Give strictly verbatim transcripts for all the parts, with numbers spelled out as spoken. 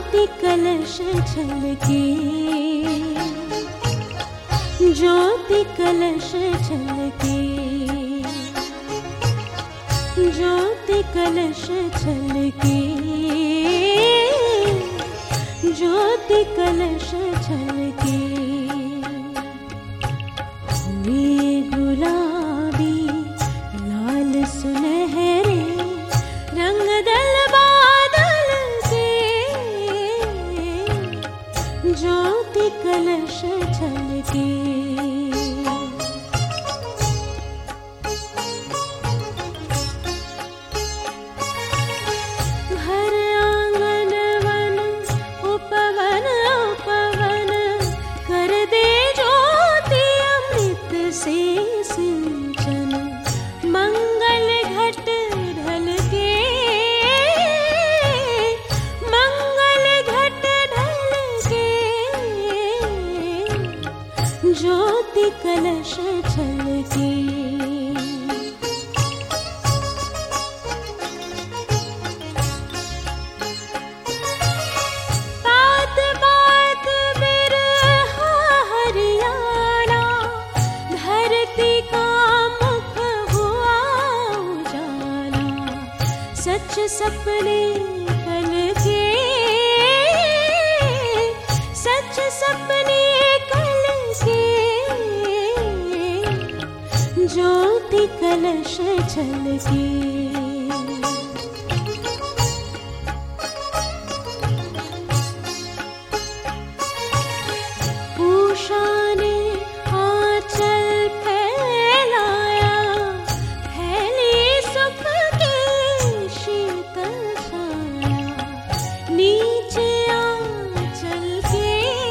ज्योति कलश छलके, ज्योति कलश छलके, ज्योति कलश छलके, ज्योति कलश छलके। हुए गुलाबी लाल सुनहरे रंग दल बादल के, ज्योति कलश छलके। घर आंगन वन उपवन उपवन कर दे ज्योति अमृत से सिंचन। मंगल घट ढल के, मंगल घट ढल के, ज्योति कलश छलके। बात बात बिरहा हरियाणा, धरती का मुख हुआ उजाला। सच सपने कल के, सच सपने कल के, ज्योति कलश छलके। उषा ने आंचल फैलाया, फैली सुख की शीतल छाया। नीचे आंचल के,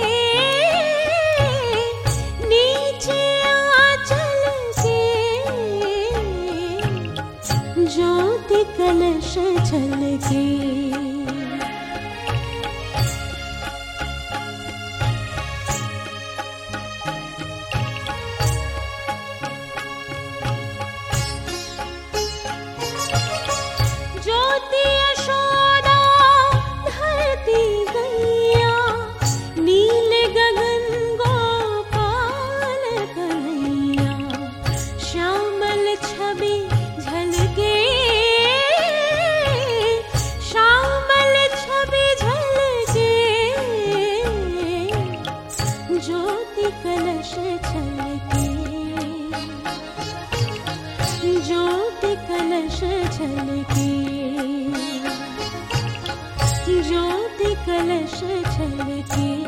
नीचे आंचल के, ज्योति कलश छलके। ज्योति यशोदा धरती गैया, नील गगन गोपाल कन्हैया। श्यामल छवि झलके, श्यामल छवि झलके, ज्योति कलश छलके, ज्योति कलश छलके, ज्योति कलश छलके।